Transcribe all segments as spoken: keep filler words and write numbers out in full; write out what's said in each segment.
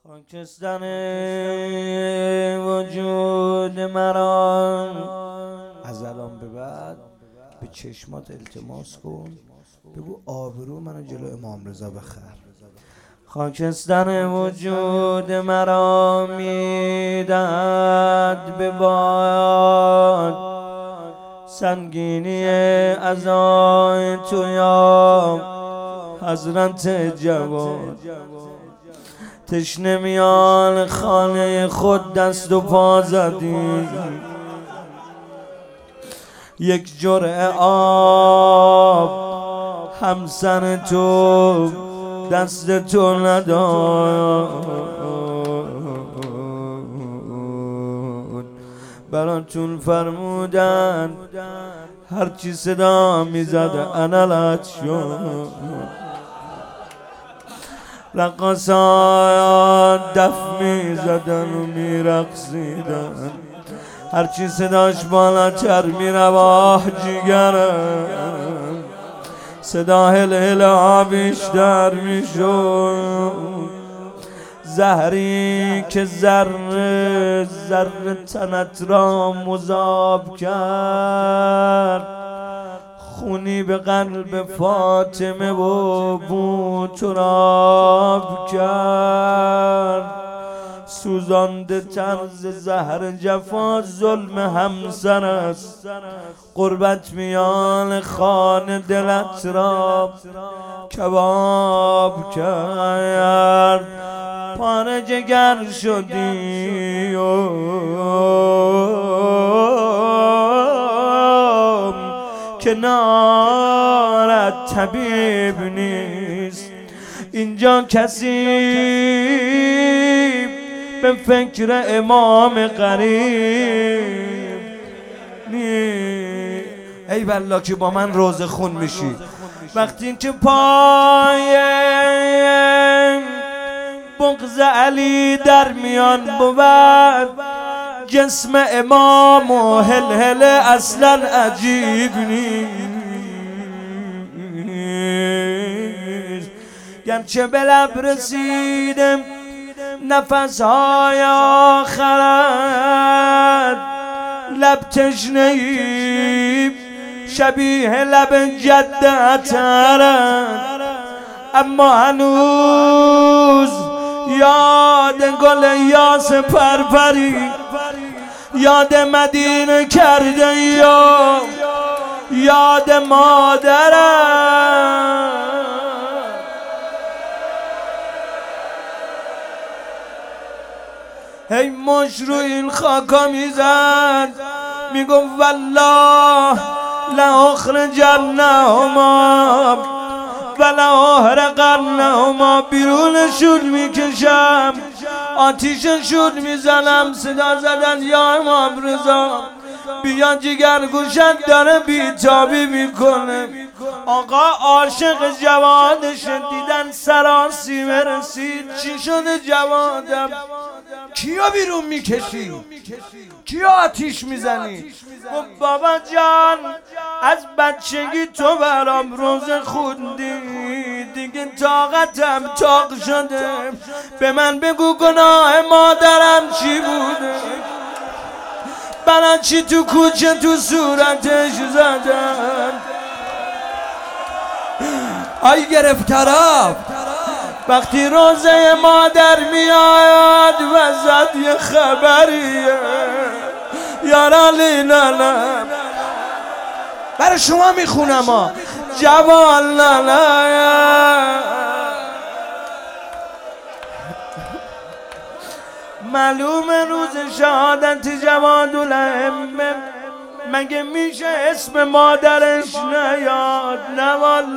خاکستر وجود مرا از الان به بعد به چشمات التماس کن، بگو آبرو منو جلو امام رضا بخر. خاکستر وجود مرا میدهد به باد سنگینی عزای تو یا حضرت جواد. تشنه میان خانه خود دست و پا زدی، یک جرعه آب همسر تو دست تو نداد. براتون فرمودن هرچی صدا میزده انالت شد. رقصان دف میزدن و میرقصیدن، هرچی صداش بالاتر میرواه جیگرم، صدا هل هل بیشتر میشد. زهری که ذره ذره تنت را مذاب کرد، خونی به قلب فاطمه و بو تراب کرد. سوزانده طرز زهر جفا ظلم همسر است، قربت میان خانه دلت را کباب کرد. پاره جگر شدی کنارت طبیب نیست، اینجا کسی به فکر امام قریب نیست. ای والله که با من روزه خون میشی وقتی که پای بغض علی در میان بود. جسم امام و هل هل اصلا عجیب نیست، گرچه به لب رسیدم نفسهای آخرت. لب تشنهی شبیه لب جدت، اما هنوز یاد گل یاس پرپری یاد مدینه کرده یا یاد مادرم. هی مش رو این خاکا میزد میگم والله لأخرجنهما ولأحرقنهما، بیرونشون میکشم آتیششون میزنم. صدا زدن یا امام رضا بیا جگر گوشت داره بیتابی میکنه. آقا عاشق جوادش دیدن سراسی مرسید. چی شده جوادم؟ کیا بیرون میکشی؟ کیا آتیش میزنی؟ گفت بابا جان از بچگی تو برام روزه خوندی، دیگه طاقتم طاق شده. به من بگو گناه مادرم چی بوده؟ برای چی تو کوچه تو صورتش زدن؟ آی گرفتراب وقتی روزه مادر میاد وزد یه خبریه یارالی ننم. برای شما میخونم ها جوان ننم. معلوم روز شهادت جوادالائمه مگه میشه اسم مادرش نیاد؟ نه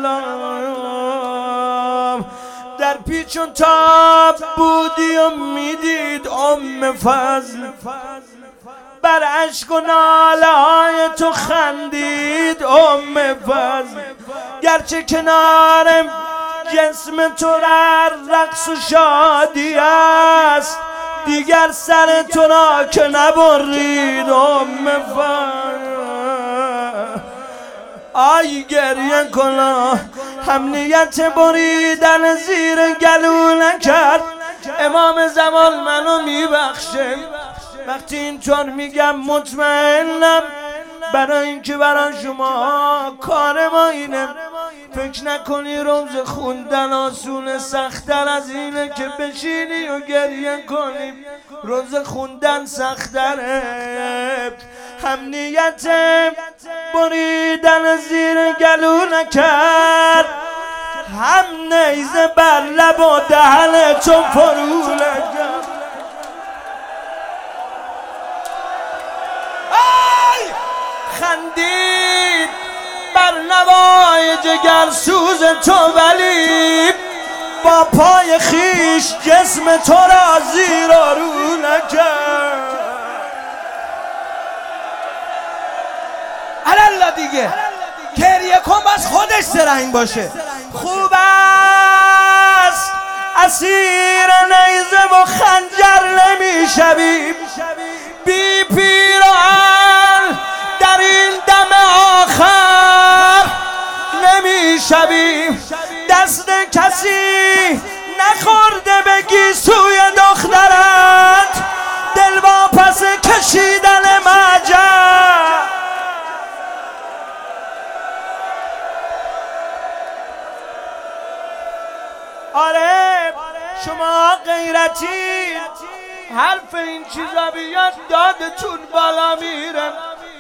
والله. در پیچ و تاب بودی و میدید ام فضل، بر عشق و ناله های تو خندید ام فضل. گرچه کنارم جسم تو را رقص و شادی است، دیگر سر تو را که نبرید ام فضل. آی گریه کنا هم نیت بریدن زیر گلو نکرد، امام زمان منو میبخشه. وقتی اینطور میگم مطمئنم برای اینکه برای شما کار ما اینه. فکر نکنی روز خوندن آسونه، سخت‌تر از اینه که بشینی و گریه کنی. روز خوندن سخت‌تره. هم نیت بریدن زیر گلو نکرد، هم نیزه بر لب و دهن تو فرو نکرد. خندید بر نوای جگر سوز تو، ولی با پای خیش جسم تو را زیر و رو نکرد. الله دیگه گریه کن بس خودش زرنگ باشه. خوب است اسیر نیزه و خنجر نمیشوی، بی پیراهن در این دم آخر نمیشوی. دست کسی نخورده بگی سوی دخترت، دل با پس کشیدن مجر. آره شما غیرتی، حرف این چیزا بیاد دادتون بالا میره.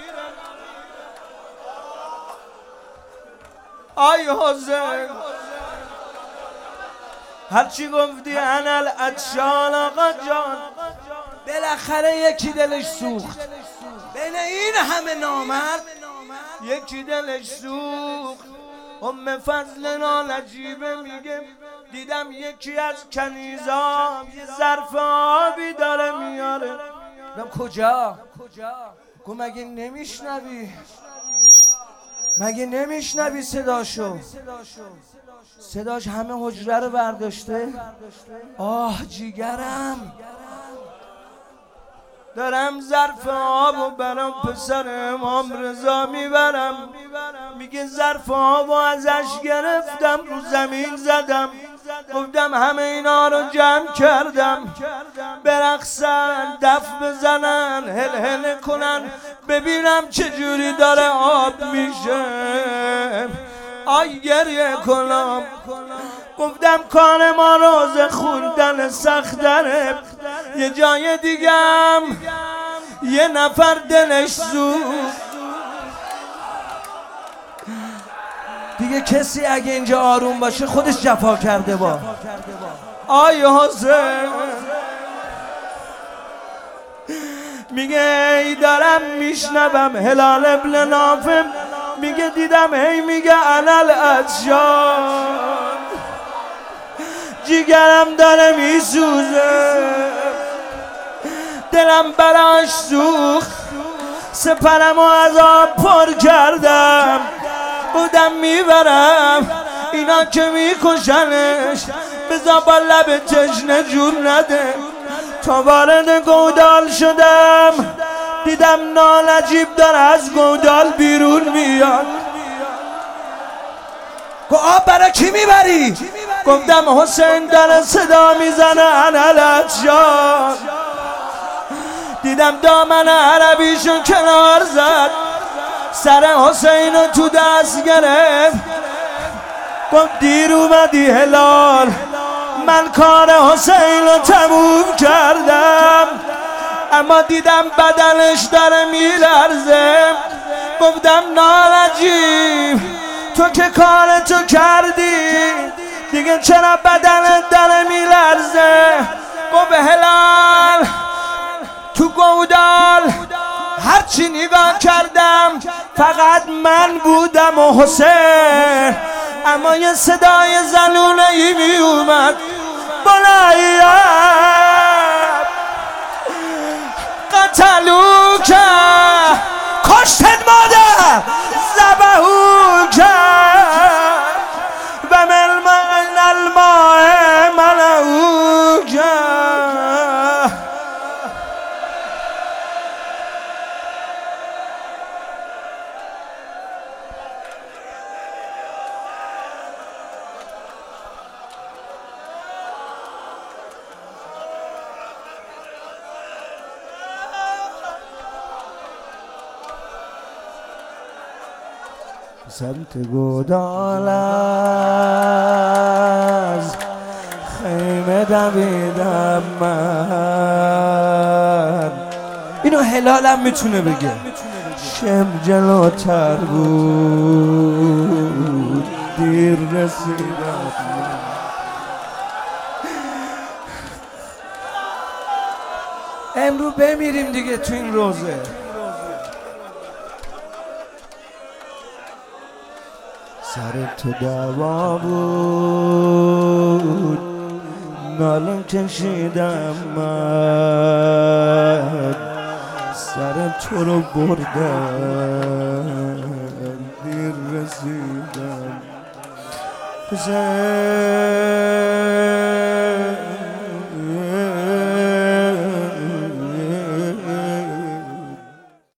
آی حسین هرچی گفتی انل اتشان آقا جان، بالاخره یکی دلش سوخت. بین این همه نامرد یکی دلش سوخت. ام فضل نالجیبه میگه دیدم یکی از کنیزا یه ظرف آبی داره میاره. گفتم کجا؟ گفت مگه نمیشنوی؟ مگه نمیشنوی صداشو؟ صداش همه حجره رو برداشته. آه جیگرم، دارم ظرف آبو برام پسر امام رضا میبرم. میگه ظرف آبو ازش گرفتم رو زمین زدم، گفتم همه اینا رو جمع کردم برقصن، دف بزنن، هل هل کنن، ببینم چجوری داره آب میشه. آی گریه کنم. گفتم کار ما روز خوندن سخت داره. یه جای دیگم یه نفر دلش سوخت. دیگه کسی اگه اینجا آروم باشه خودش جفا کرده. با آی حسین میگه ای دارم میشنوم هلال ابن نافع میگه دیدم هی میگه انل اتشان، جیگرم داره میسوزه، دلم براش سوخت، سپرم و از آب پر کردم، بودم میبرم اینا که میکشنش، بذار با لب تشنه جون نده. تا وارد گودال شدم دیدم نالجیب داره از گودال بیرون میاد. گفت آب برای کی میبری؟ گفتم حسین داره صدا میزنه انل اتشان. دیدم دامن عربیشو کنار زد، سر حسین رو تو دست گرفت. گفت دیر اومدی هلال، من کار حسین رو تموم کردم، اما دیدم بدنش داره میلرزه. گفتم نالجیب تو که کارتو کردی دیگه چرا بدنت داره میلرزه؟ گفت هلال تو گودال هرچی نگاه کردم فقط من بودم و حسین، اما یه صدای زنونه ای می اومد بلایب قتلو که کشتت مادر زبهو که و ملمن الماء ملعو که. سمت گودال از خیمه دویدم من. اینو هلالم میتونه بگه. شم جلوتر بود دیر رسیدم. امرو بمیریم دیگه تو این روزه. سر تو دعوا بود نالم کشیدم من. سر تو رو بردم دیر رسیدم.